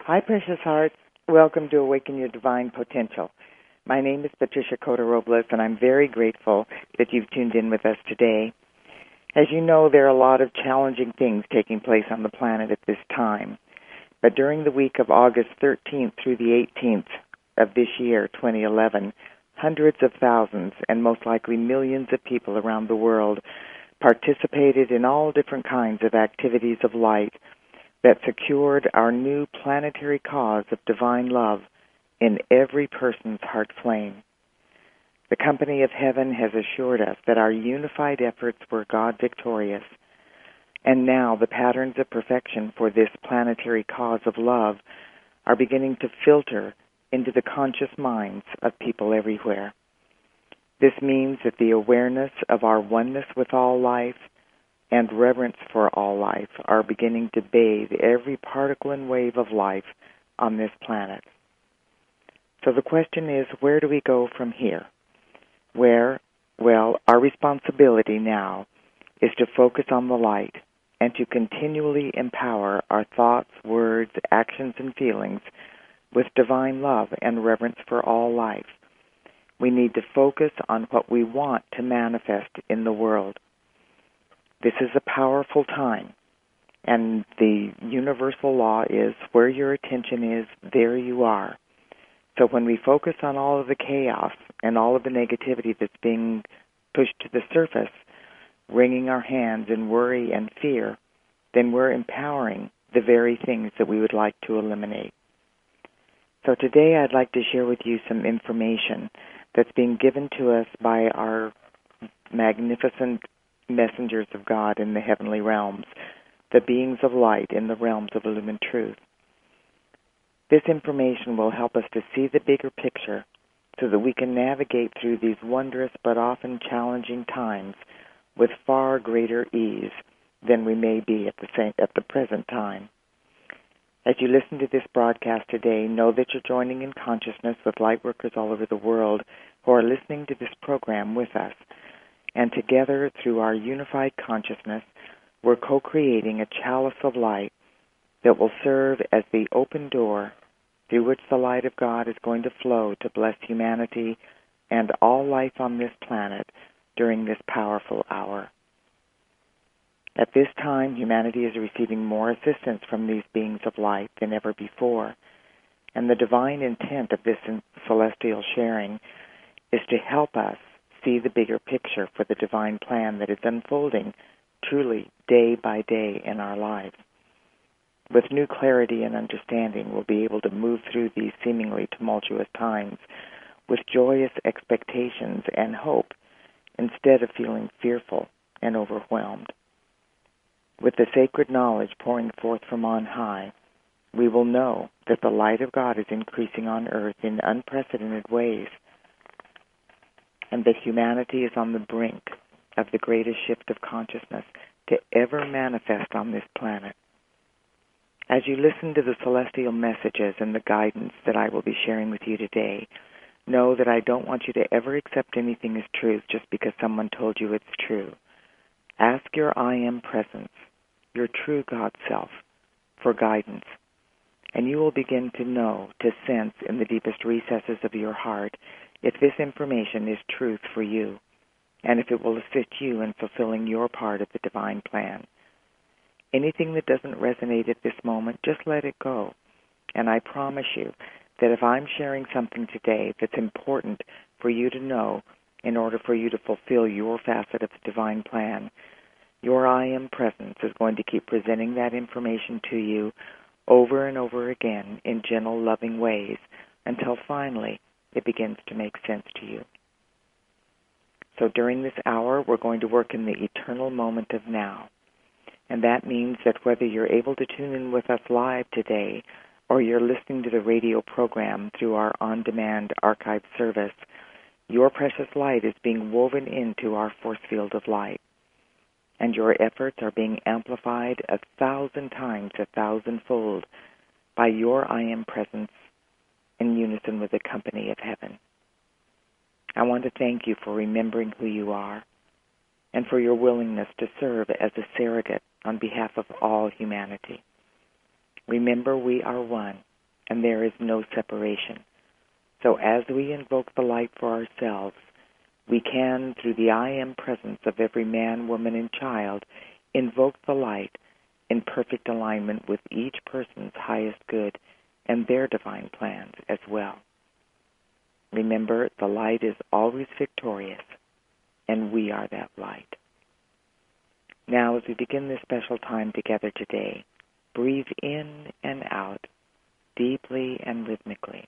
Hi, precious hearts. Welcome to Awaken Your Divine Potential. My name is Patricia Cota-Robles, and I'm very grateful that you've tuned in with us today. As you know, there are a lot of challenging things taking place on the planet at this time. But during the week of August 13th through the 18th of this year, 2011, hundreds of thousands and most likely millions of people around the world participated in all different kinds of activities of light that secured our new planetary cause of divine love in every person's heart flame. The company of heaven has assured us that our unified efforts were God victorious, and now the patterns of perfection for this planetary cause of love are beginning to filter into the conscious minds of people everywhere. This means that the awareness of our oneness with all life and reverence for all life are beginning to bathe every particle and wave of life on this planet. So the question is, where do we go from here? Our responsibility now is to focus on the light and to continually empower our thoughts, words, actions, and feelings with divine love and reverence for all life. We need to focus on what we want to manifest in the world. This is a powerful time, and the universal law is where your attention is, there you are. So when we focus on all of the chaos and all of the negativity that's being pushed to the surface, wringing our hands in worry and fear, then we're empowering the very things that we would like to eliminate. So today I'd like to share with you some information that's being given to us by our magnificent messengers of God in the heavenly realms, the beings of light in the realms of illumined truth. This information will help us to see the bigger picture so that we can navigate through these wondrous but often challenging times with far greater ease than we may be at the present time. As you listen to this broadcast today, know that you're joining in consciousness with light workers all over the world who are listening to this program with us. And together, through our unified consciousness, we're co-creating a chalice of light that will serve as the open door through which the light of God is going to flow to bless humanity and all life on this planet during this powerful hour. At this time, humanity is receiving more assistance from these beings of light than ever before, and the divine intent of this celestial sharing is to help us see the bigger picture for the divine plan that is unfolding truly day by day in our lives. With new clarity and understanding, we'll be able to move through these seemingly tumultuous times with joyous expectations and hope instead of feeling fearful and overwhelmed. With the sacred knowledge pouring forth from on high, we will know that the light of God is increasing on earth in unprecedented ways, and that humanity is on the brink of the greatest shift of consciousness to ever manifest on this planet. As you listen to the celestial messages and the guidance that I will be sharing with you today, know that I don't want you to ever accept anything as truth just because someone told you it's true. Ask your I Am Presence, your true God self, for guidance, and you will begin to know, to sense in the deepest recesses of your heart if this information is truth for you, and if it will assist you in fulfilling your part of the divine plan. Anything that doesn't resonate at this moment, just let it go. And I promise you that if I'm sharing something today that's important for you to know in order for you to fulfill your facet of the divine plan, your I Am Presence is going to keep presenting that information to you over and over again in gentle, loving ways until finally it begins to make sense to you. So during this hour, we're going to work in the eternal moment of now. And that means that whether you're able to tune in with us live today or you're listening to the radio program through our on-demand archive service, your precious light is being woven into our force field of light. And your efforts are being amplified 1,000 times, 1,000-fold by your I Am Presence in unison with the company of heaven. I want to thank you for remembering who you are and for your willingness to serve as a surrogate on behalf of all humanity. Remember, we are one, and there is no separation. So as we invoke the light for ourselves, we can, through the I Am presence of every man, woman, and child, invoke the light in perfect alignment with each person's highest good and their divine plans as well. Remember, the light is always victorious, and we are that light. Now, as we begin this special time together today, breathe in and out, deeply and rhythmically.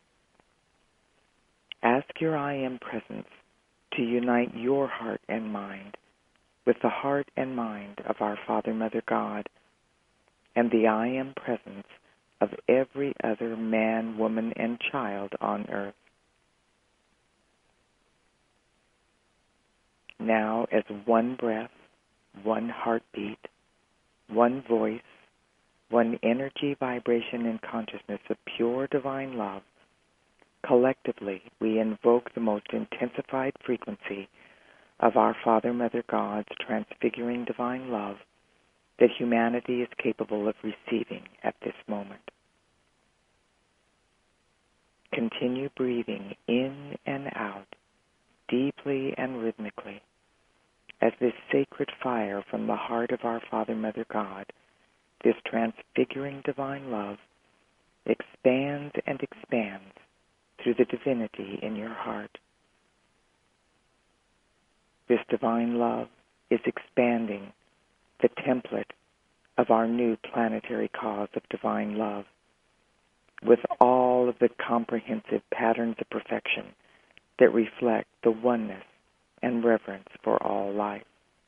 Ask your I Am presence to unite your heart and mind with the heart and mind of our Father, Mother, God, and the I Am presence of every other man, woman, and child on earth. Now, as one breath, one heartbeat, one voice, one energy, vibration, and consciousness of pure divine love, collectively we invoke the most intensified frequency of our Father, Mother, God's transfiguring divine love that humanity is capable of receiving at this moment. Continue breathing in and out, deeply and rhythmically, as this sacred fire from the heart of our Father, Mother, God, this transfiguring divine love, expands and expands through the divinity in your heart. This divine love is expanding the template of our new planetary cause of divine love with all of the comprehensive patterns of perfection that reflect the oneness and reverence for all life.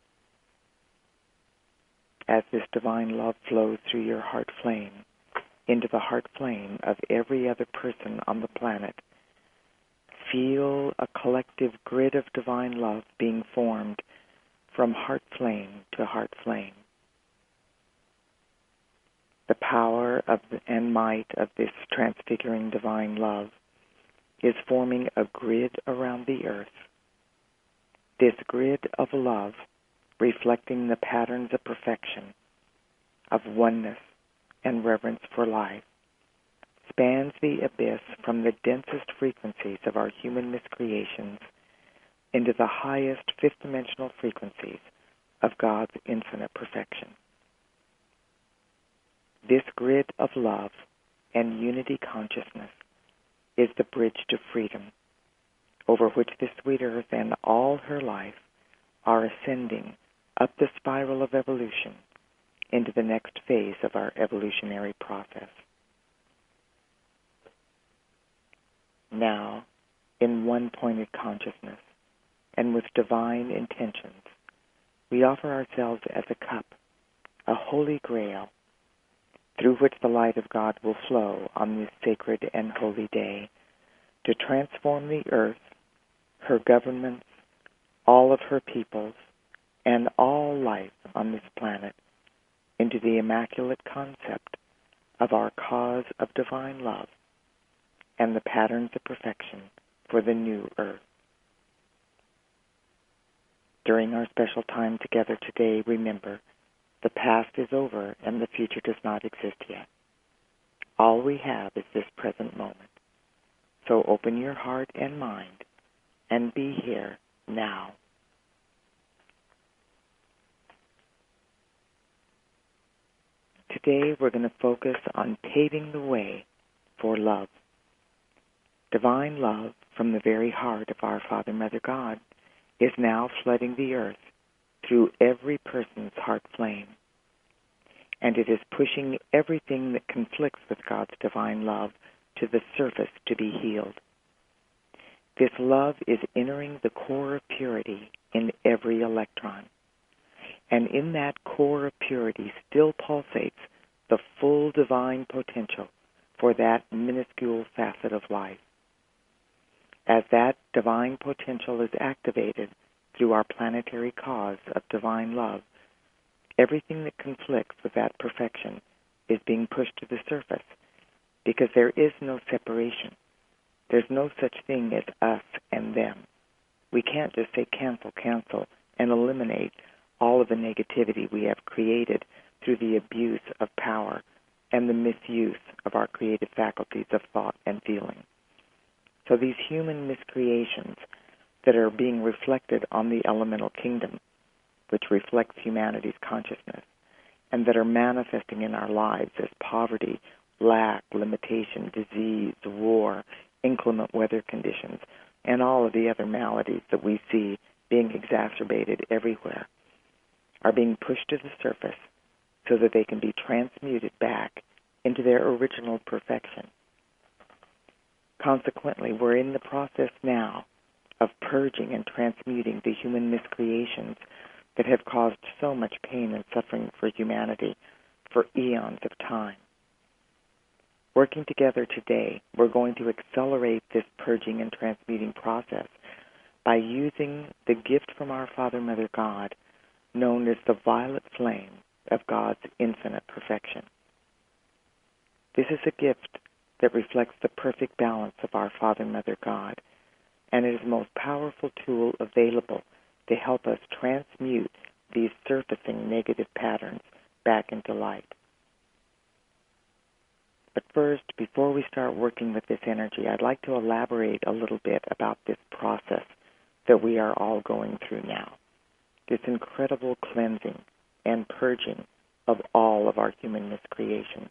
As this divine love flows through your heart flame into the heart flame of every other person on the planet, feel a collective grid of divine love being formed from heart flame to heart flame. The power of and might of this transfiguring divine love is forming a grid around the earth. This grid of love, reflecting the patterns of perfection, of oneness and reverence for life, spans the abyss from the densest frequencies of our human miscreations into the highest fifth-dimensional frequencies of God's infinite perfection. This grid of love and unity consciousness is the bridge to freedom, over which the sweet earth and all her life are ascending up the spiral of evolution into the next phase of our evolutionary process. Now, in one pointed consciousness and with divine intentions, we offer ourselves as a cup, a holy grail, through which the light of God will flow on this sacred and holy day to transform the earth, her governments, all of her peoples, and all life on this planet into the immaculate concept of our cause of divine love and the patterns of perfection for the new earth. During our special time together today, remember, the past is over and the future does not exist yet. All we have is this present moment. So open your heart and mind and be here now. Today we're going to focus on paving the way for love. Divine love from the very heart of our Father, Mother, God is now flooding the earth through every person's heart flame. And it is pushing everything that conflicts with God's divine love to the surface to be healed. This love is entering the core of purity in every electron. And in that core of purity still pulsates the full divine potential for that minuscule facet of life. As that divine potential is activated through our planetary cause of divine love, everything that conflicts with that perfection is being pushed to the surface because there is no separation. There's no such thing as us and them. We can't just say cancel, and eliminate all of the negativity we have created through the abuse of power and the misuse of our creative faculties of thought and feeling. So these human miscreations that are being reflected on the elemental kingdom, which reflects humanity's consciousness, and that are manifesting in our lives as poverty, lack, limitation, disease, war, inclement weather conditions, and all of the other maladies that we see being exacerbated everywhere, are being pushed to the surface so that they can be transmuted back into their original perfection. Consequently, we're in the process now of purging and transmuting the human miscreations that have caused so much pain and suffering for humanity for eons of time. Working together today, we're going to accelerate this purging and transmuting process by using the gift from our Father, Mother, God, known as the violet flame of God's infinite perfection. This is a gift that reflects the perfect balance of our Father, Mother, God, and it is the most powerful tool available to help us transmute these surfacing negative patterns back into light. But first, before we start working with this energy, I'd like to elaborate a little bit about this process that we are all going through now, this incredible cleansing and purging of all of our human miscreations.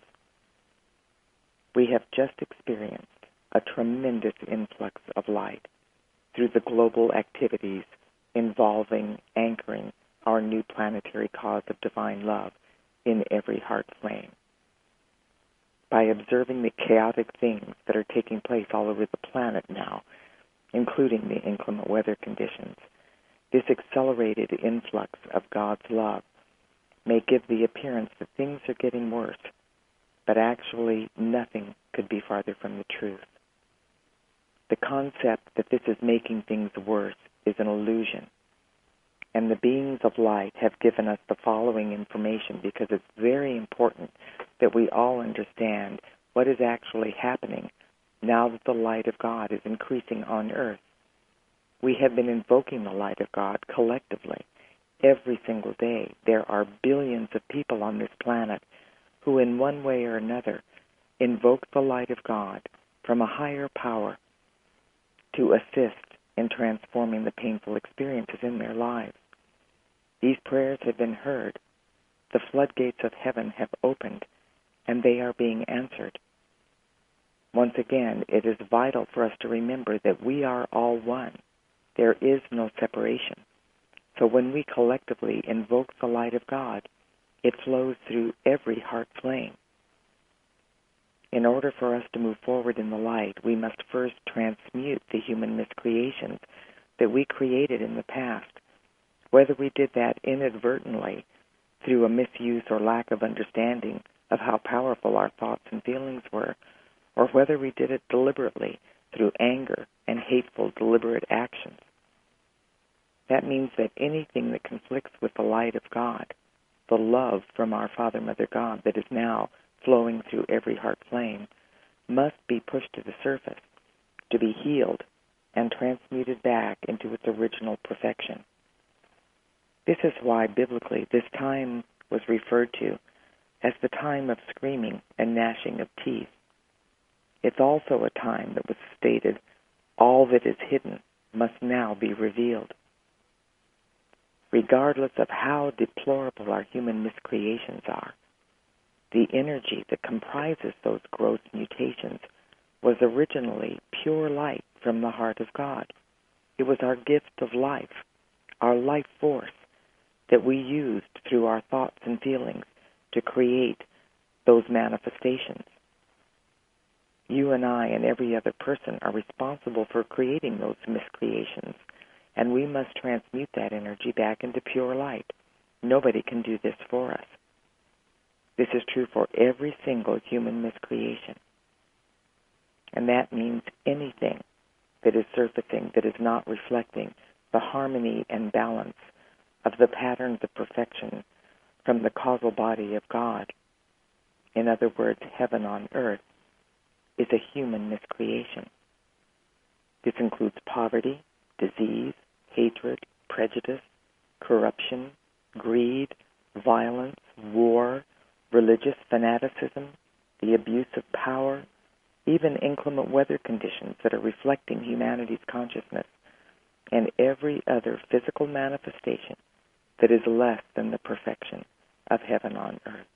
We have just experienced a tremendous influx of light through the global activities involving anchoring our new planetary cause of divine love in every heart flame. By observing the chaotic things that are taking place all over the planet now, including the inclement weather conditions, this accelerated influx of God's love may give the appearance that things are getting worse, but actually nothing could be farther from the truth. The concept that this is making things worse is an illusion, and the beings of light have given us the following information because it's very important that we all understand what is actually happening now that the light of God is increasing on earth. We have been invoking the light of God collectively every single day. There are billions of people on this planet who in one way or another invoke the light of God from a higher power to assist in transforming the painful experiences in their lives. These prayers have been heard. The floodgates of heaven have opened, and they are being answered. Once again, it is vital for us to remember that we are all one. There is no separation. So when we collectively invoke the light of God, it flows through every heart flame. In order for us to move forward in the light, we must first transmute the human miscreations that we created in the past. Whether we did that inadvertently through a misuse or lack of understanding of how powerful our thoughts and feelings were, or whether we did it deliberately through anger and hateful, deliberate actions. That means that anything that conflicts with the light of God, the love from our Father, Mother, God that is now flowing through every heart flame, must be pushed to the surface to be healed and transmuted back into its original perfection. This is why, biblically, this time was referred to as the time of screaming and gnashing of teeth. It's also a time that was stated, all that is hidden must now be revealed. Regardless of how deplorable our human miscreations are, the energy that comprises those gross mutations was originally pure light from the heart of God. It was our gift of life, our life force, that we used through our thoughts and feelings to create those manifestations. You and I and every other person are responsible for creating those miscreations, and we must transmute that energy back into pure light. Nobody can do this for us. This is true for every single human miscreation. And that means anything that is surfacing that is not reflecting the harmony and balance of the patterns of perfection from the causal body of God, in other words, heaven on earth, is a human miscreation. This includes poverty, disease, hatred, prejudice, corruption, greed, violence, war, religious fanaticism, the abuse of power, even inclement weather conditions that are reflecting humanity's consciousness, and every other physical manifestation that is less than the perfection of heaven on earth.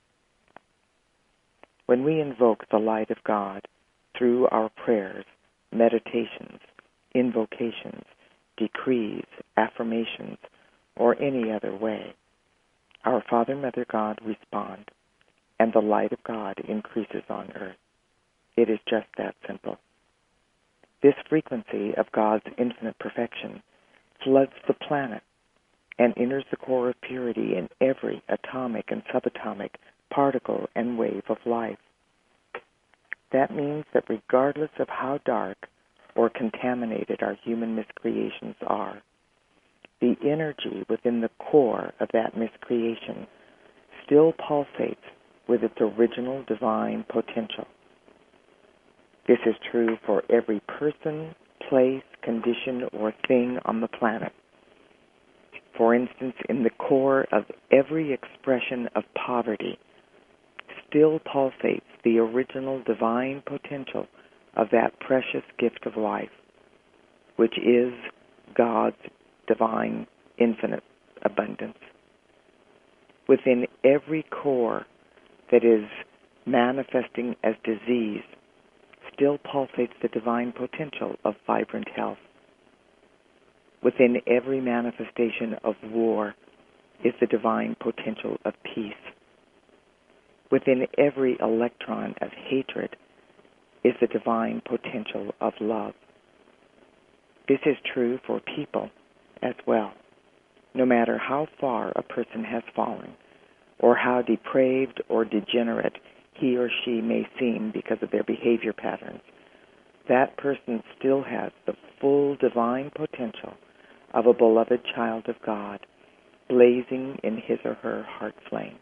When we invoke the light of God through our prayers, meditations, invocations, decrees, affirmations, or any other way, our Father, Mother, God respond, and the light of God increases on earth. It is just that simple. This frequency of God's infinite perfection floods the planet and enters the core of purity in every atomic and subatomic particle and wave of life. That means that regardless of how dark or contaminated our human miscreations are, the energy within the core of that miscreation still pulsates with its original divine potential. This is true for every person, place, condition, or thing on the planet. For instance, in the core of every expression of poverty still pulsates the original divine potential of that precious gift of life, which is God's divine infinite abundance. Within every core that is manifesting as disease still pulsates the divine potential of vibrant health. Within every manifestation of war is the divine potential of peace. Within every electron of hatred is the divine potential of love. This is true for people as well. No matter how far a person has fallen, or how depraved or degenerate he or she may seem because of their behavior patterns, that person still has the full divine potential of a beloved child of God, blazing in his or her heart flame.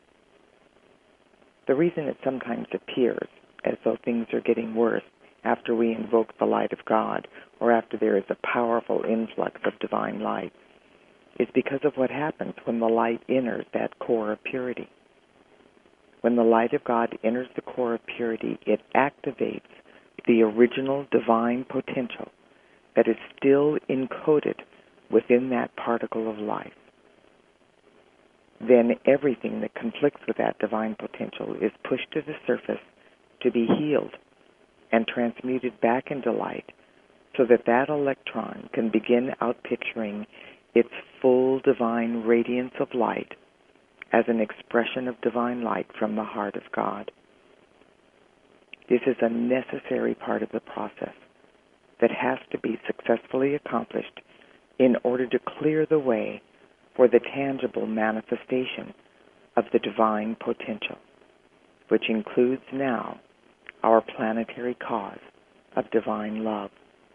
The reason it sometimes appears as though things are getting worse after we invoke the light of God, or after there is a powerful influx of divine light, is because of what happens when the light enters that core of purity. When the light of God enters the core of purity, it activates the original divine potential that is still encoded within that particle of life. Then everything that conflicts with that divine potential is pushed to the surface to be healed and transmuted back into light, so that that electron can begin outpicturing its full divine radiance of light as an expression of divine light from the heart of God. This is a necessary part of the process that has to be successfully accomplished in order to clear the way for the tangible manifestation of the divine potential, which includes now our planetary cause of divine love.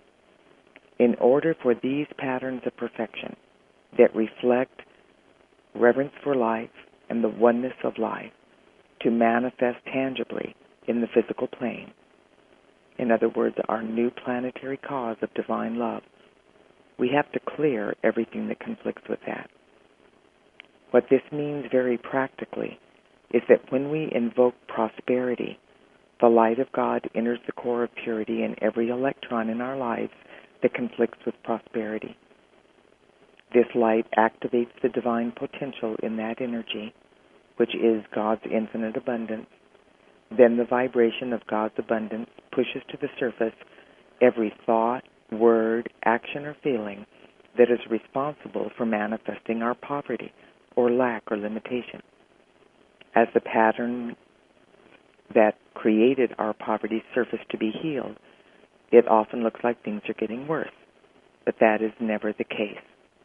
In order for these patterns of perfection that reflect reverence for life and the oneness of life to manifest tangibly in the physical plane, in other words, our new planetary cause of divine love, we have to clear everything that conflicts with that. What this means very practically is that when we invoke prosperity, the light of God enters the core of purity in every electron in our lives that conflicts with prosperity. This light activates the divine potential in that energy, which is God's infinite abundance. Then the vibration of God's abundance pushes to the surface every thought, word, action, or feeling that is responsible for manifesting our poverty or lack or limitation. As the pattern that created our poverty surface to be healed, it often looks like things are getting worse, but that is never the case.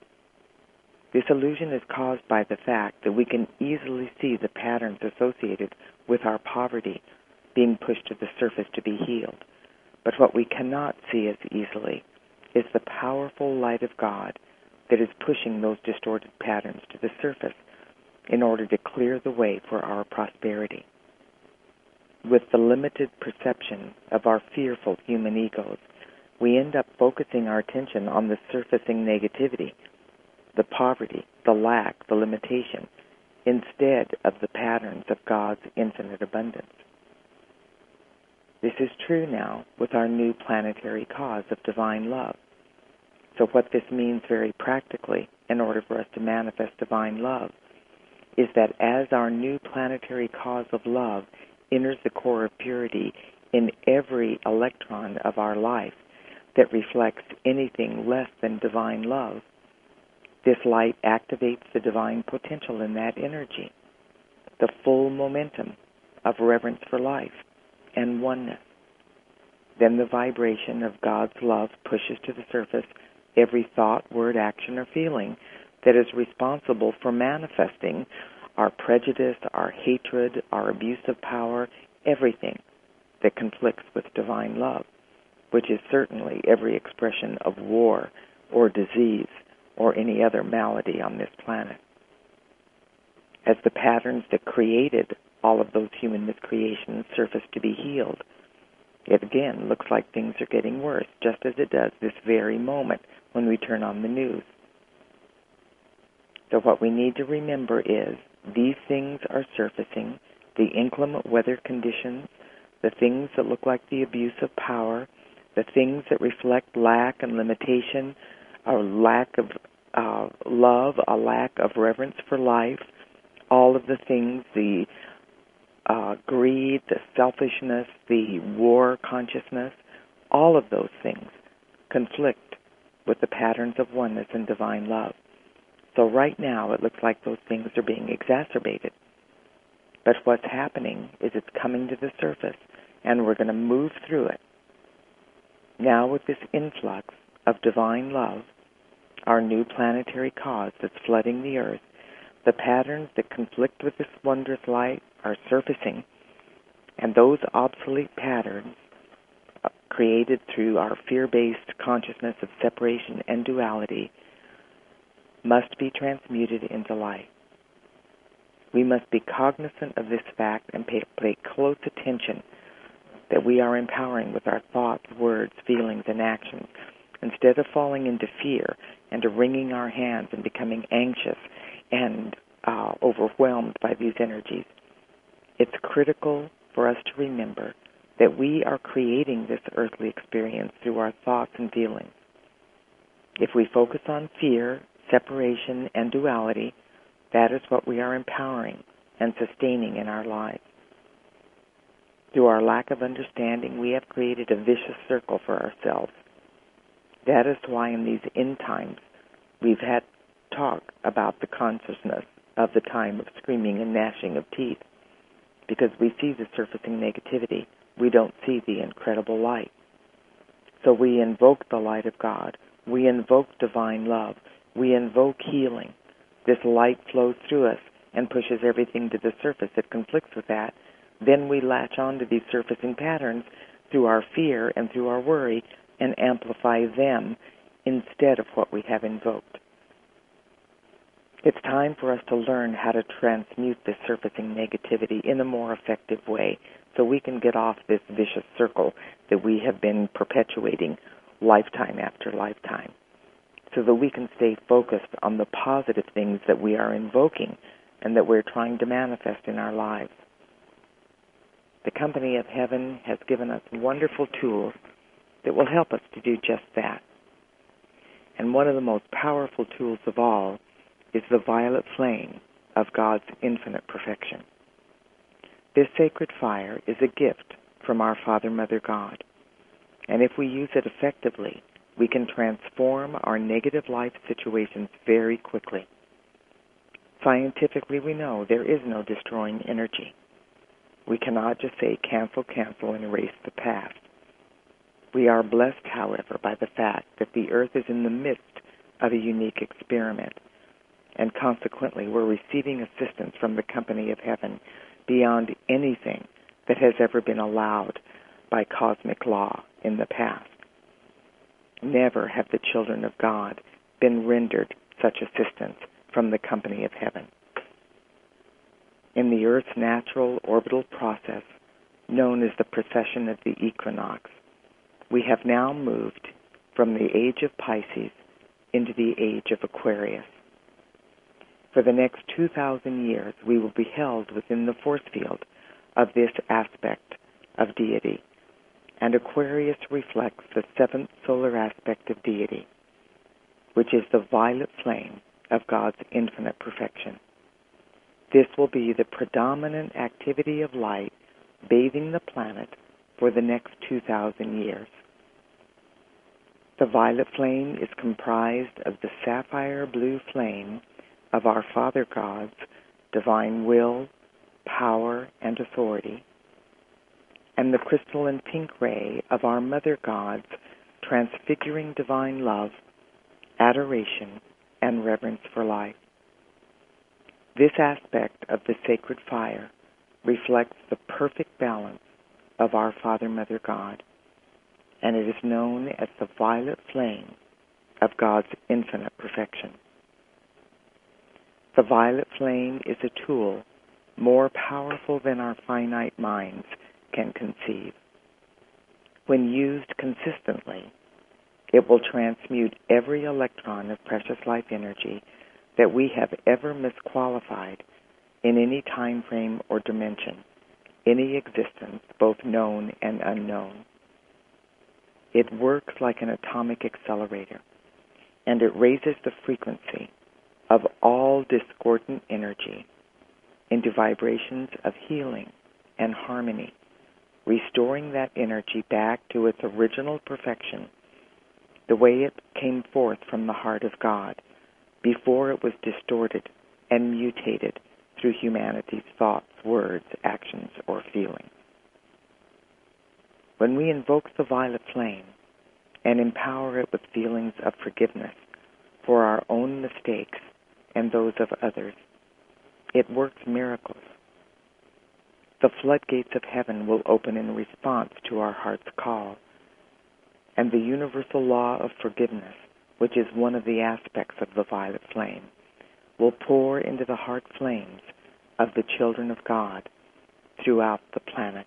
This illusion is caused by the fact that we can easily see the patterns associated with our poverty being pushed to the surface to be healed. But what we cannot see as easily is the powerful light of God that is pushing those distorted patterns to the surface in order to clear the way for our prosperity. With the limited perception of our fearful human egos, we end up focusing our attention on the surfacing negativity, the poverty, the lack, the limitation, instead of the patterns of God's infinite abundance. This is true now with our new planetary cause of divine love. So what this means very practically, in order for us to manifest divine love, is that as our new planetary cause of love enters the core of purity in every electron of our life that reflects anything less than divine love, this light activates the divine potential in that energy, the full momentum of reverence for life and oneness. Then the vibration of God's love pushes to the surface every thought, word, action, or feeling that is responsible for manifesting our prejudice, our hatred, our abuse of power, everything that conflicts with divine love, which is certainly every expression of war or disease or any other malady on this planet. As the patterns that created all of those human miscreations surface to be healed, it again looks like things are getting worse, just as it does this very moment when we turn on the news. So what we need to remember is these things are surfacing, the inclement weather conditions, the things that look like the abuse of power, the things that reflect lack and limitation, a lack of love, a lack of reverence for life, all of the things, the greed, the selfishness, the war consciousness, all of those things conflict with the patterns of oneness and divine love. So right now it looks like those things are being exacerbated. But what's happening is it's coming to the surface, and we're going to move through it. Now with this influx of divine love, our new planetary cause that's flooding the earth, the patterns that conflict with this wondrous light are surfacing, and those obsolete patterns created through our fear-based consciousness of separation and duality must be transmuted into light. We must be cognizant of this fact and pay close attention that we are empowering with our thoughts, words, feelings, and actions, instead of falling into fear and to wringing our hands and becoming anxious and overwhelmed by these energies. It's critical for us to remember that we are creating this earthly experience through our thoughts and feelings. If we focus on fear, separation, and duality, that is what we are empowering and sustaining in our lives. Through our lack of understanding, we have created a vicious circle for ourselves. That is why in these end times we've had talk about the consciousness of the time of screaming and gnashing of teeth, because we see the surfacing negativity. We don't see the incredible light. So we invoke the light of God. We invoke divine love. We invoke healing. This light flows through us and pushes everything to the surface that conflicts with that. Then we latch on to these surfacing patterns through our fear and through our worry and amplify them instead of what we have invoked. It's time for us to learn how to transmute this surfacing negativity in a more effective way so we can get off this vicious circle that we have been perpetuating lifetime after lifetime, so that we can stay focused on the positive things that we are invoking and that we're trying to manifest in our lives. The Company of Heaven has given us wonderful tools that will help us to do just that. And one of the most powerful tools of all is the violet flame of God's infinite perfection. This sacred fire is a gift from our Father, Mother, God. And if we use it effectively, we can transform our negative life situations very quickly. Scientifically, we know there is no destroying energy. We cannot just say cancel, cancel, and erase the past. We are blessed, however, by the fact that the earth is in the midst of a unique experiment, and consequently we're receiving assistance from the Company of Heaven beyond anything that has ever been allowed by cosmic law in the past. Never have the children of God been rendered such assistance from the Company of Heaven. In the Earth's natural orbital process, known as the precession of the equinox, we have now moved from the age of Pisces into the age of Aquarius. For the next 2,000 years, we will be held within the force field of this aspect of deity, and Aquarius reflects the seventh solar aspect of deity, which is the violet flame of God's infinite perfection. This will be the predominant activity of light bathing the planet for the next 2,000 years. The violet flame is comprised of the sapphire blue flame of our Father God's divine will, power, and authority, and the crystalline pink ray of our Mother God's transfiguring divine love, adoration, and reverence for life. This aspect of the sacred fire reflects the perfect balance of our Father, Mother God, and it is known as the violet flame of God's infinite perfection. The violet flame is a tool more powerful than our finite minds can conceive. When used consistently, it will transmute every electron of precious life energy that we have ever misqualified in any time frame or dimension, any existence, both known and unknown. It works like an atomic accelerator, and it raises the frequency of all discordant energy into vibrations of healing and harmony, restoring that energy back to its original perfection, the way it came forth from the heart of God, before it was distorted and mutated through humanity's thoughts, words, actions, or feelings. When we invoke the violet flame and empower it with feelings of forgiveness for our own mistakes and those of others, it works miracles. The floodgates of heaven will open in response to our heart's call, and the universal law of forgiveness, which is one of the aspects of the violet flame, will pour into the heart flames of the children of God throughout the planet.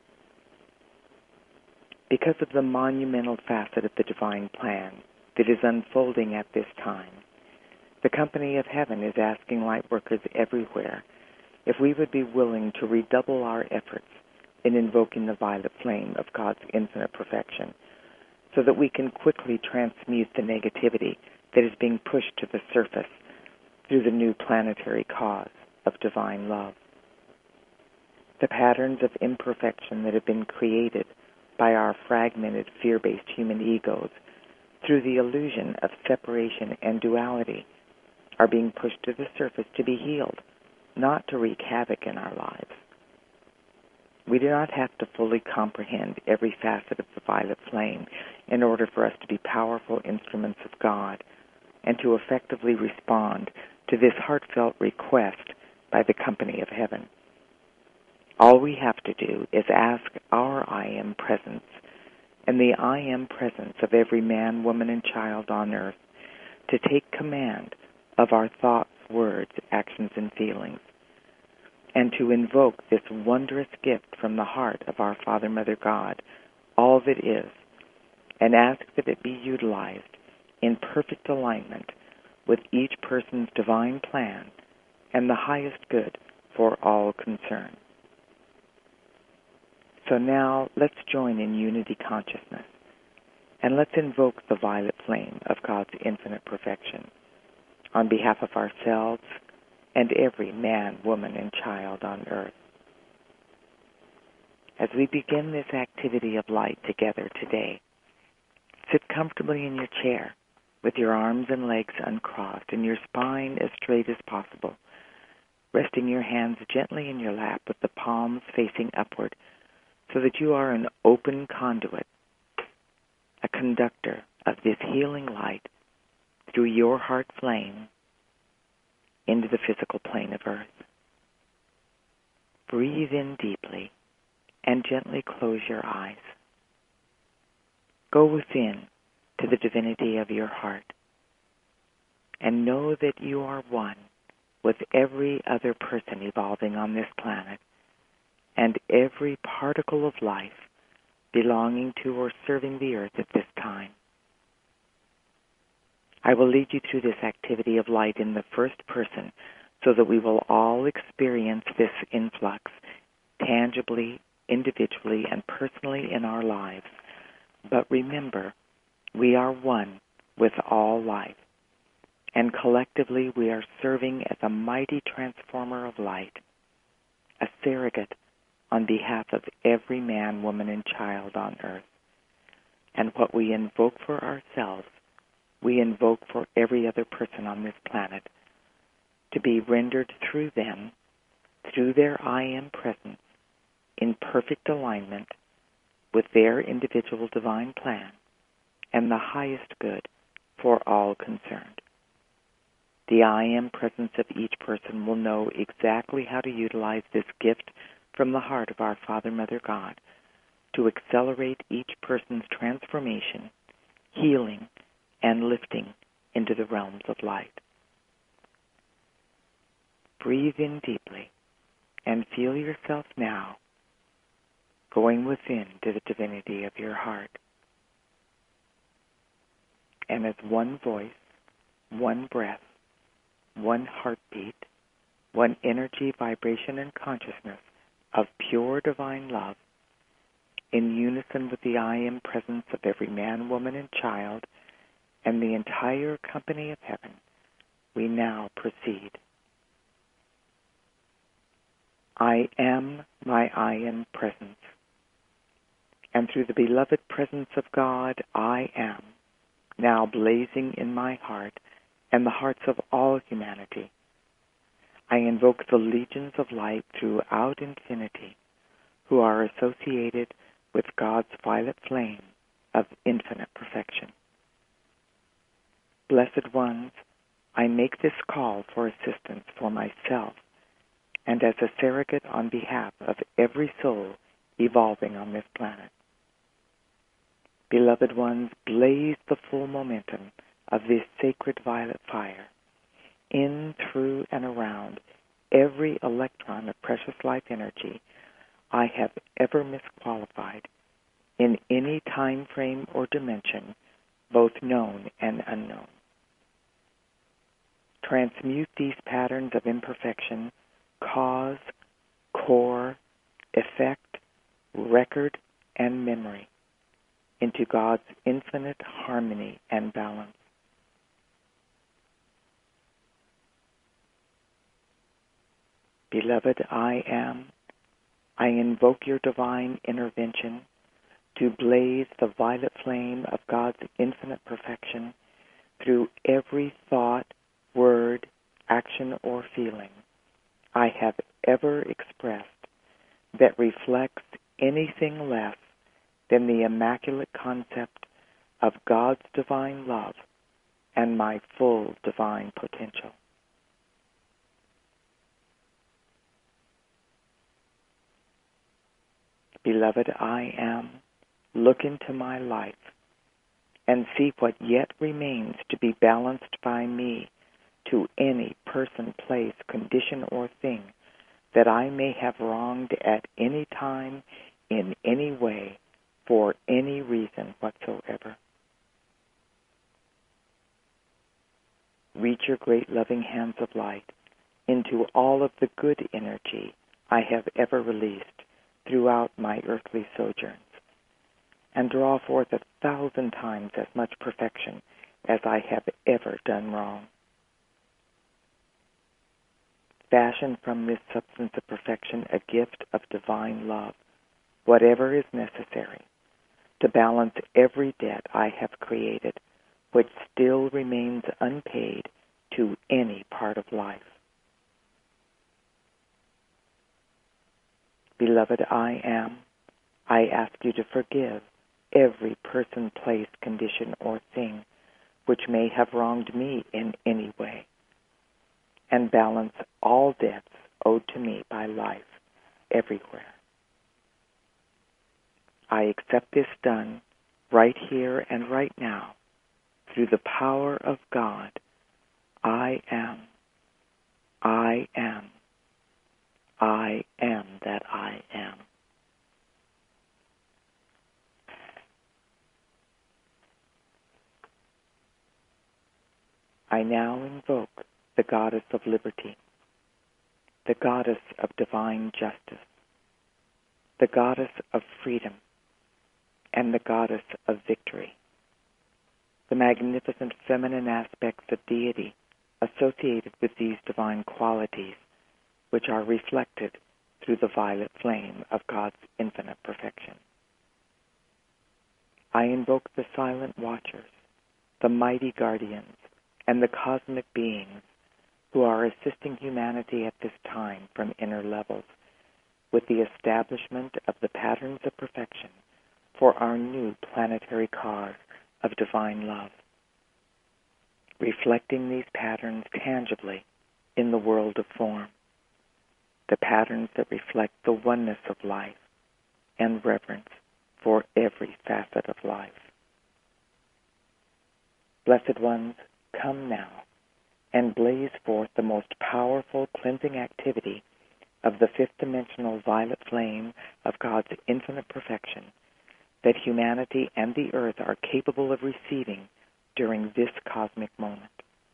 Because of the monumental facet of the divine plan that is unfolding at this time, the company of heaven is asking light workers everywhere if we would be willing to redouble our efforts in invoking the violet flame of God's infinite perfection, so that we can quickly transmute the negativity that is being pushed to the surface through the new planetary cause of divine love. The patterns of imperfection that have been created by our fragmented, fear-based human egos through the illusion of separation and duality are being pushed to the surface to be healed, not to wreak havoc in our lives. We do not have to fully comprehend every facet of the violet flame in order for us to be powerful instruments of God and to effectively respond to this heartfelt request by the company of heaven. All we have to do is ask our I Am presence and the I Am presence of every man, woman, and child on earth to take command of our thoughts, words, actions, and feelings, and to invoke this wondrous gift from the heart of our Father, Mother God, all that is, and ask that it be utilized in perfect alignment with each person's divine plan and the highest good for all concerned. So now let's join in unity consciousness, and let's invoke the violet flame of God's infinite perfection on behalf of ourselves and every man, woman, and child on earth. As we begin this activity of light together today, sit comfortably in your chair with your arms and legs uncrossed and your spine as straight as possible, resting your hands gently in your lap with the palms facing upward so that you are an open conduit, a conductor of this healing light through your heart flame into the physical plane of earth. Breathe in deeply and gently close your eyes. Go within to the divinity of your heart and know that you are one with every other person evolving on this planet and every particle of life belonging to or serving the earth at this time. I will lead you through this activity of light in the first person so that we will all experience this influx tangibly individually and personally in our lives. But remember, we are one with all life, and collectively we are serving as a mighty transformer of light, a surrogate on behalf of every man, woman, and child on earth. And what we invoke for ourselves, we invoke for every other person on this planet, to be rendered through them, through their I Am presence, in perfect alignment with their individual divine plan and the highest good for all concerned. The I Am presence of each person will know exactly how to utilize this gift from the heart of our Father, Mother, God to accelerate each person's transformation, healing, and lifting into the realms of light. Breathe in deeply and feel yourself now going within to the divinity of your heart. And as one voice, one breath, one heartbeat, one energy, vibration, and consciousness of pure divine love, in unison with the I Am presence of every man, woman, and child, and the entire company of heaven, we now proceed. I am my I Am presence. And through the beloved presence of God, I am, now blazing in my heart and the hearts of all humanity, I invoke the legions of light throughout infinity who are associated with God's violet flame of infinite perfection. Blessed ones, I make this call for assistance for myself and as a surrogate on behalf of every soul evolving on this planet. Beloved ones, blaze the full momentum of this sacred violet fire in, through, and around every electron of precious life energy I have ever misqualified in any time frame or dimension, both known and unknown. Transmute these patterns of imperfection, cause, core, effect, record, and memory into God's infinite harmony and balance. Beloved I Am, I invoke your divine intervention to blaze the violet flame of God's infinite perfection through every thought, word, action, or feeling I have ever expressed that reflects anything less than the immaculate concept of God's divine love and my full divine potential. Beloved I Am, look into my life and see what yet remains to be balanced by me to any person, place, condition, or thing that I may have wronged at any time, in any way, for any reason whatsoever. Reach your great loving hands of light into all of the good energy I have ever released throughout my earthly sojourns, and draw forth 1,000 times as much perfection as I have ever done wrong. Fashion from this substance of perfection a gift of divine love, whatever is necessary, to balance every debt I have created, which still remains unpaid to any part of life. Beloved I Am, I ask you to forgive every person, place, condition, or thing which may have wronged me in any way, and balance all debts owed to me by life everywhere. I accept this done right here and right now through the power of God. I am. I am. I am that I am. I now invoke the Goddess of Liberty, the Goddess of Divine Justice, the goddess of freedom, and the goddess of victory. The magnificent feminine aspects of deity associated with these divine qualities, which are reflected through the violet flame of God's infinite perfection. I invoke the silent watchers, the mighty guardians, and the cosmic beings who are assisting humanity at this time from inner levels with the establishment of the patterns of perfection for our new planetary cause of divine love, reflecting these patterns tangibly in the world of form, the patterns that reflect the oneness of life and reverence for every facet of life. Blessed ones, come now and blaze forth the most powerful cleansing activity of the fifth dimensional violet flame of God's infinite perfection that humanity and the earth are capable of receiving during this cosmic moment.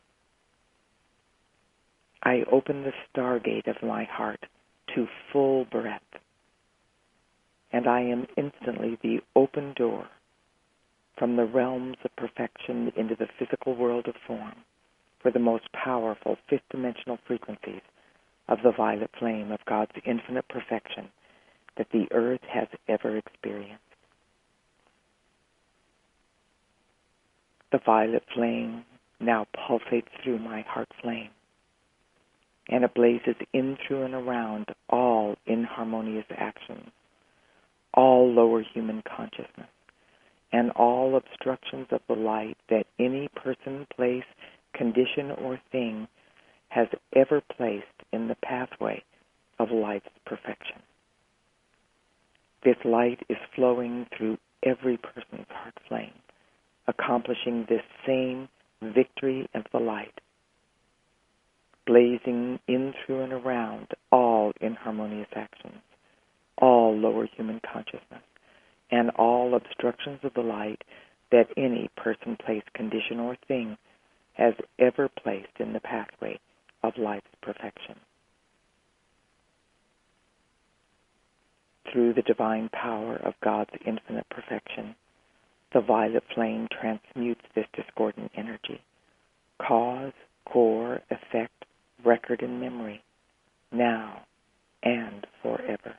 I open the stargate of my heart to full breadth, and I am instantly the open door from the realms of perfection into the physical world of form for the most powerful fifth-dimensional frequencies of the violet flame of God's infinite perfection that the earth has ever experienced. The violet flame now pulsates through my heart flame, and it blazes in, through, and around all inharmonious actions, all lower human consciousness, and all obstructions of the light that any person, place, condition, or thing has ever placed in the pathway of life's perfection. This light is flowing through every person's heart flame, accomplishing this same victory of the light, blazing in, through, and around all inharmonious actions, all lower human consciousness, and all obstructions of the light that any person, place, condition, or thing has ever placed in the pathway of life's perfection. Through the divine power of God's infinite perfection, the violet flame transmutes this discordant energy, cause, core, effect, record, and memory, now and forever.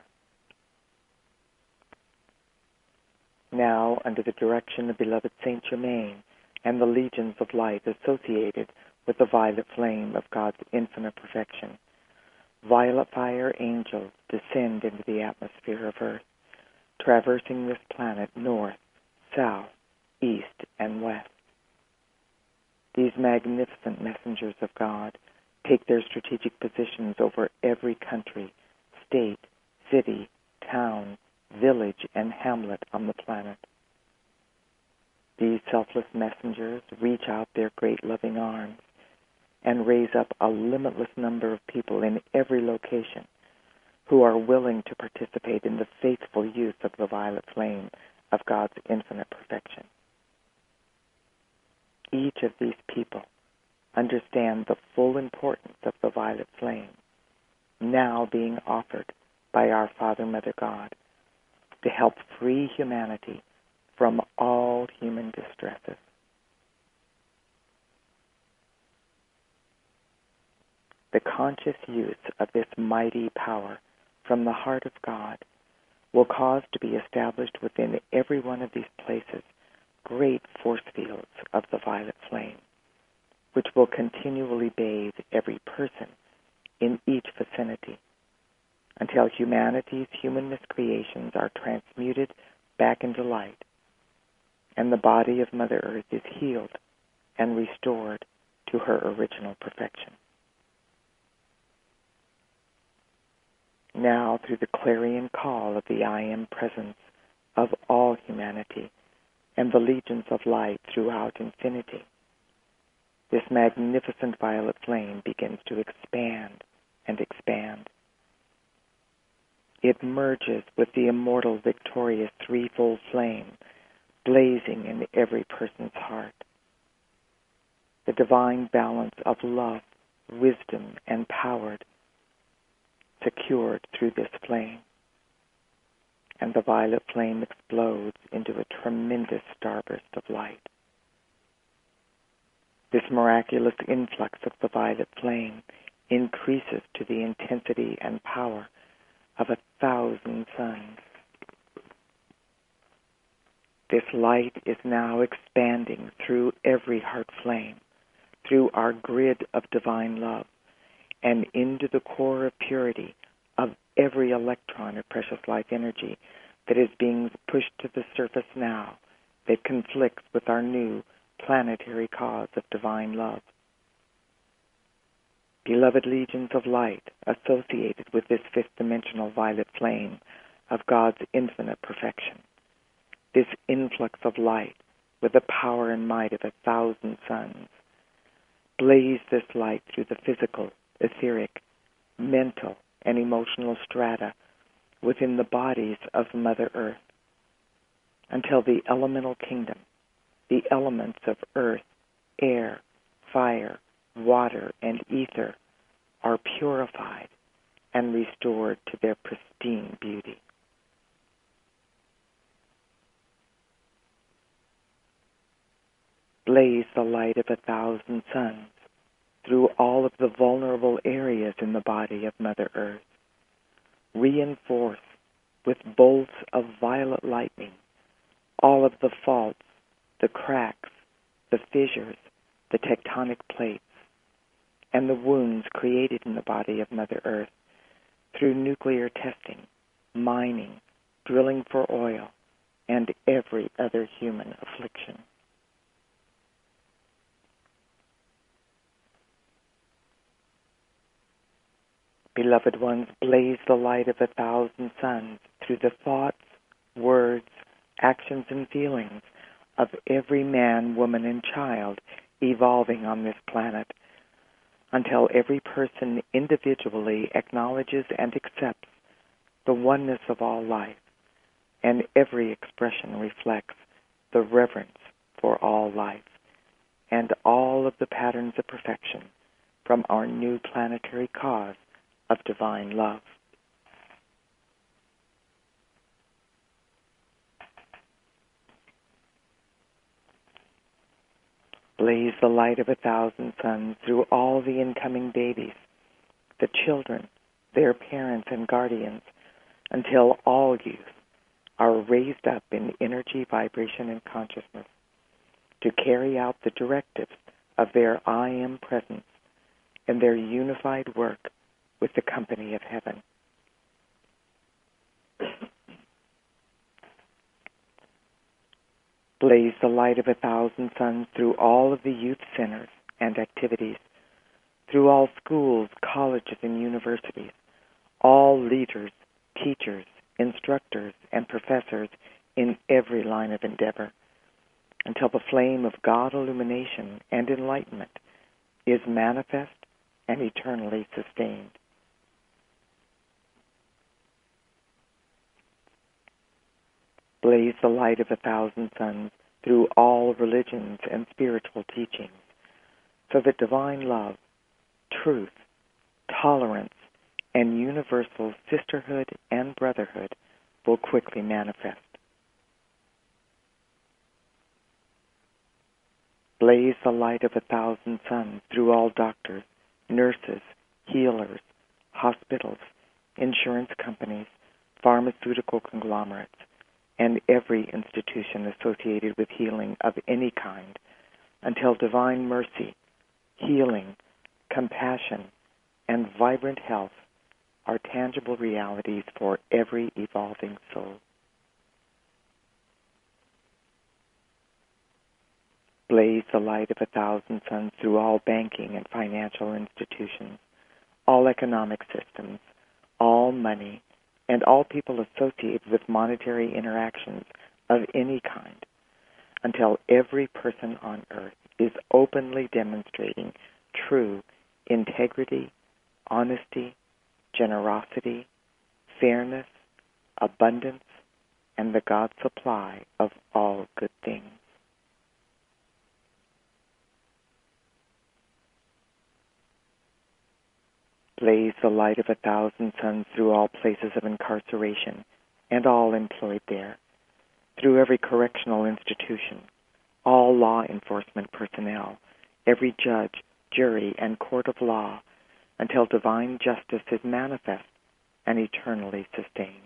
Now, under the direction of beloved Saint Germain and the legions of light associated with the violet flame of God's infinite perfection, violet fire angels descend into the atmosphere of Earth, traversing this planet north, south, east, and west. These magnificent messengers of God take their strategic positions over every country, state, city, town, village, and hamlet on the planet. These selfless messengers reach out their great loving arms and raise up a limitless number of people in every location who are willing to participate in the faithful use of the violet flame of God's infinite perfection. Each of these people understand the full importance of the violet flame, now being offered by our Father, Mother God, to help free humanity from all human distresses. The conscious use of this mighty power from the heart of God will cause to be established within every one of these places great force fields of the violet flame, which will continually bathe every person in each vicinity until humanity's human miscreations are transmuted back into light, and the body of Mother Earth is healed and restored to her original perfection. Now, through the clarion call of the I Am presence of all humanity and the legions of light throughout infinity, this magnificent violet flame begins to expand and expand. It merges with the immortal, victorious threefold flame blazing in every person's heart. The divine balance of love, wisdom, and power secured through this flame. and the violet flame explodes into a tremendous starburst of light. This miraculous influx of the violet flame increases to the intensity and power of 1,000 suns. This light is now expanding through every heart flame, through our grid of divine love, and into the core of purity of every electron of precious life energy that is being pushed to the surface now, that conflicts with our new planetary cause of divine love. Beloved legions of light associated with this fifth-dimensional violet flame of God's infinite perfection, this influx of light with the power and might of 1,000 suns, blaze this light through the physical, etheric, mental, and emotional strata within the bodies of Mother Earth, until the elemental kingdom, the elements of earth, air, fire, water, and ether are purified and restored to their pristine beauty. Blaze the light of 1,000 suns through all of the vulnerable areas in the body of Mother Earth. Reinforce with bolts of violet lightning all of the faults, the cracks, the fissures, the tectonic plates, and the wounds created in the body of Mother Earth through nuclear testing, mining, drilling for oil, and every other human affliction. Beloved ones, blaze the light of 1,000 suns through the thoughts, words, actions, and feelings of every man, woman, and child evolving on this planet, until every person individually acknowledges and accepts the oneness of all life, and every expression reflects the reverence for all life and all of the patterns of perfection from our new planetary cause of divine love. Blaze the light of 1,000 suns through all the incoming babies, the children, their parents and guardians, until all youth are raised up in energy, vibration, and consciousness to carry out the directives of their I Am presence and their unified work with the company of heaven. Blaze the light of 1,000 suns through all of the youth centers and activities, through all schools, colleges, and universities, all leaders, teachers, instructors, and professors in every line of endeavor, until the flame of God illumination and enlightenment is manifest and eternally sustained. Blaze the light of 1,000 suns through all religions and spiritual teachings, so that divine love, truth, tolerance, and universal sisterhood and brotherhood will quickly manifest. Blaze the light of 1,000 suns through all doctors, nurses, healers, hospitals, insurance companies, pharmaceutical conglomerates, and every institution associated with healing of any kind, until divine mercy, healing, compassion, and vibrant health are tangible realities for every evolving soul. Blaze the light of 1,000 suns through all banking and financial institutions, all economic systems, all money, and all people associated with monetary interactions of any kind, until every person on earth is openly demonstrating true integrity, honesty, generosity, fairness, abundance, and the God supply of all good things. Blaze the light of 1,000 suns through all places of incarceration, and all employed there, through every correctional institution, all law enforcement personnel, every judge, jury, and court of law, until divine justice is manifest and eternally sustained.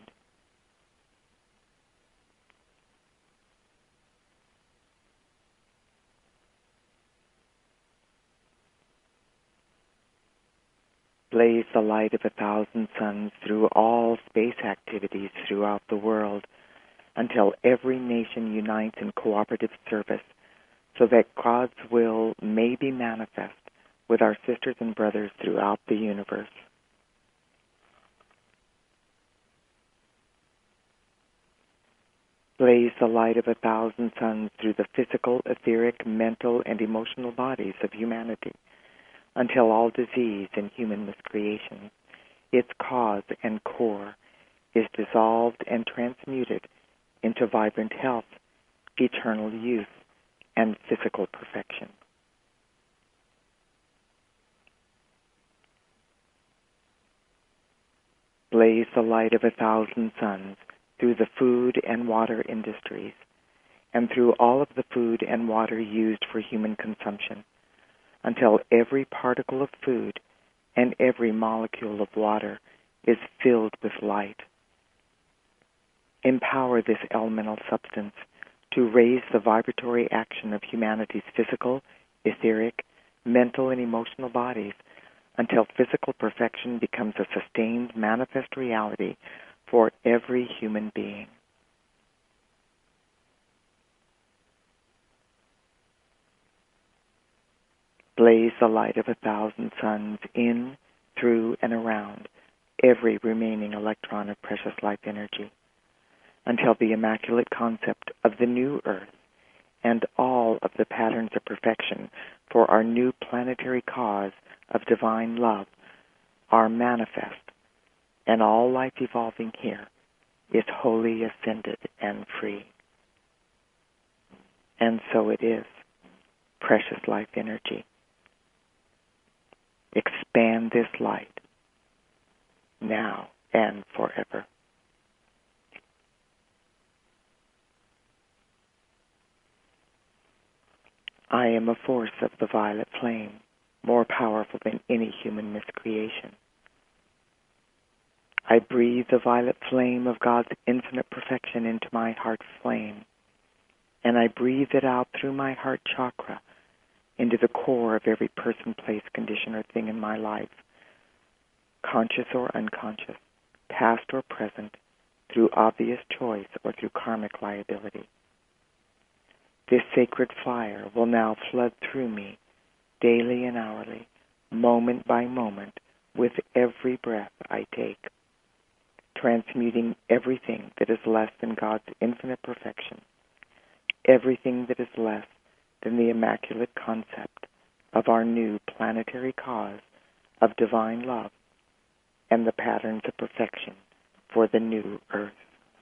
Blaze the light of 1,000 suns through all space activities throughout the world until every nation unites in cooperative service so that God's will may be manifest with our sisters and brothers throughout the universe. Blaze the light of 1,000 suns through the physical, etheric, mental, and emotional bodies of humanity until all disease in human miscreation, its cause and core, is dissolved and transmuted into vibrant health, eternal youth, and physical perfection. Blaze the light of 1,000 suns through the food and water industries and through all of the food and water used for human consumption until every particle of food and every molecule of water is filled with light. Empower this elemental substance to raise the vibratory action of humanity's physical, etheric, mental, and emotional bodies until physical perfection becomes a sustained manifest reality for every human being. Blaze the light of 1,000 suns in, through, and around every remaining electron of precious life energy until the immaculate concept of the new earth and all of the patterns of perfection for our new planetary cause of divine love are manifest, and all life evolving here is wholly ascended and free. And so it is, precious life energy. Expand this light now and forever. I am a force of the violet flame, more powerful than any human miscreation. I breathe the violet flame of God's infinite perfection into my heart flame, and I breathe it out through my heart chakra into the core of every person, place, condition, or thing in my life, conscious or unconscious, past or present, through obvious choice or through karmic liability. This sacred fire will now flood through me daily and hourly, moment by moment, with every breath I take, transmuting everything that is less than God's infinite perfection, everything that is less than the immaculate concept of our new planetary cause of divine love and the patterns of perfection for the new earth.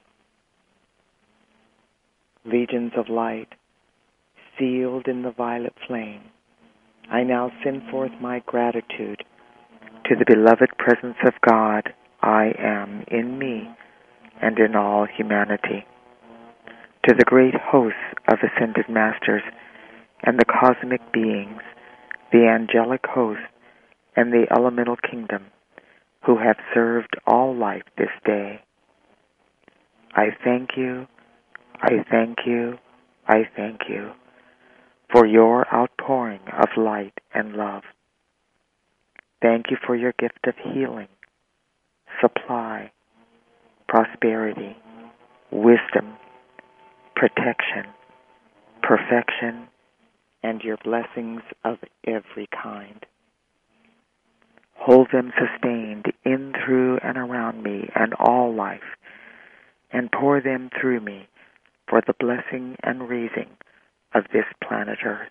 Legions of light, sealed in the violet flame, I now send forth my gratitude to the beloved presence of God I am in me and in all humanity, to the great hosts of ascended masters and the cosmic beings, the angelic host, and the elemental kingdom, who have served all life this day. I thank you, I thank you, I thank you for your outpouring of light and love. Thank you for your gift of healing, supply, prosperity, wisdom, protection, perfection, and your blessings of every kind. Hold them sustained in, through, and around me and all life, and pour them through me for the blessing and raising of this planet Earth.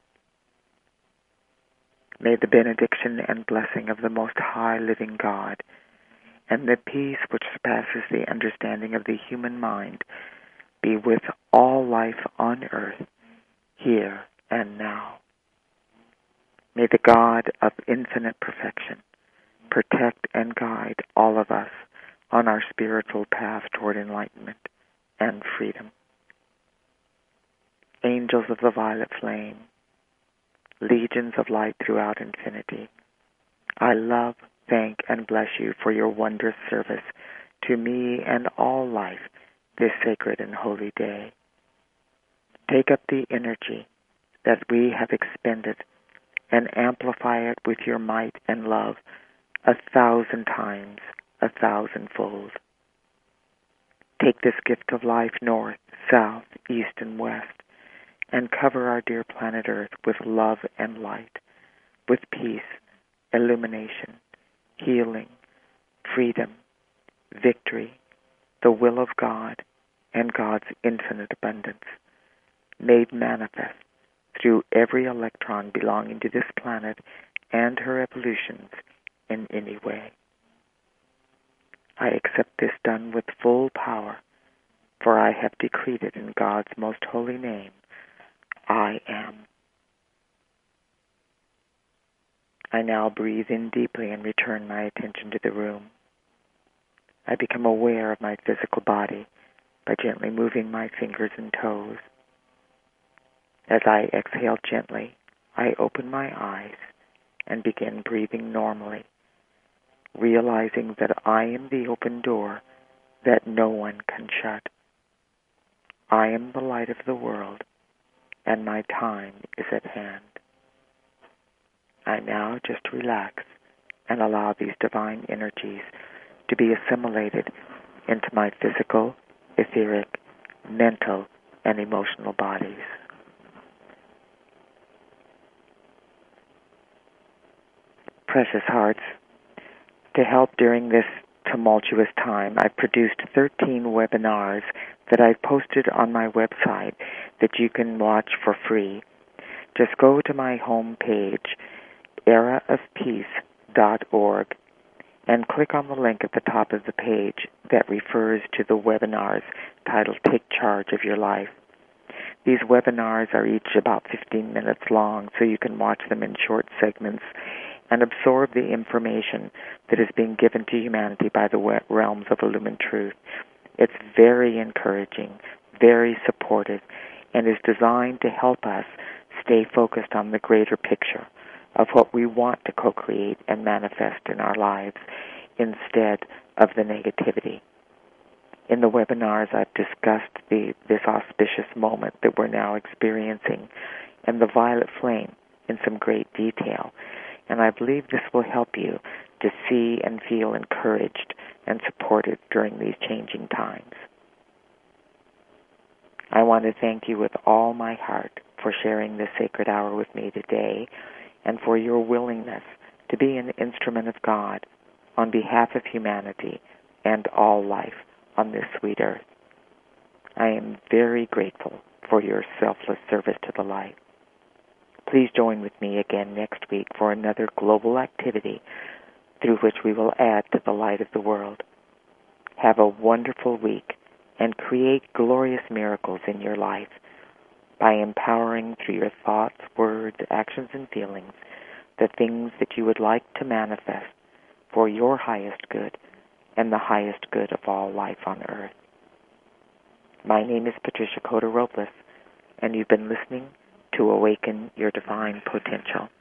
May the benediction and blessing of the Most High Living God and the peace which surpasses the understanding of the human mind be with all life on earth, here and now. May the God of infinite perfection protect and guide all of us on our spiritual path toward enlightenment and freedom. Angels of the violet flame, legions of light throughout infinity, I love, thank, and bless you for your wondrous service to me and all life this sacred and holy day. Take up the energy that we have expended and amplify it with your might and love 1,000 times, 1,000-fold. Take this gift of life north, south, east, and west, and cover our dear planet Earth with love and light, with peace, illumination, healing, freedom, victory, the will of God, and God's infinite abundance, made manifest through every electron belonging to this planet and her evolutions in any way. I accept this done with full power, for I have decreed it in God's most holy name. I am. I now breathe in deeply and return my attention to the room. I become aware of my physical body by gently moving my fingers and toes. As I exhale gently, I open my eyes and begin breathing normally, realizing that I am the open door that no one can shut. I am the light of the world, and my time is at hand. I now just relax and allow these divine energies to be assimilated into my physical, etheric, mental, and emotional bodies. Precious hearts, to help during this tumultuous time, I've produced 13 webinars that I've posted on my website that you can watch for free. Just go to my home page, eraofpeace.org, and click on the link at the top of the page that refers to the webinars titled Take Charge of Your Life. These webinars are each about 15 minutes long, so you can watch them in short segments and absorb the information that is being given to humanity by the realms of Illumined Truth. It's very encouraging, very supportive, and is designed to help us stay focused on the greater picture of what we want to co-create and manifest in our lives instead of the negativity. In the webinars, I've discussed this auspicious moment that we're now experiencing and the violet flame in some great detail. And I believe this will help you to see and feel encouraged and supported during these changing times. I want to thank you with all my heart for sharing this sacred hour with me today and for your willingness to be an instrument of God on behalf of humanity and all life on this sweet earth. I am very grateful for your selfless service to the light. Please join with me again next week for another global activity through which we will add to the light of the world. Have a wonderful week and create glorious miracles in your life by empowering through your thoughts, words, actions, and feelings the things that you would like to manifest for your highest good and the highest good of all life on earth. My name is Patricia Cota Robles, and you've been listening to Awaken Your Divine Potential.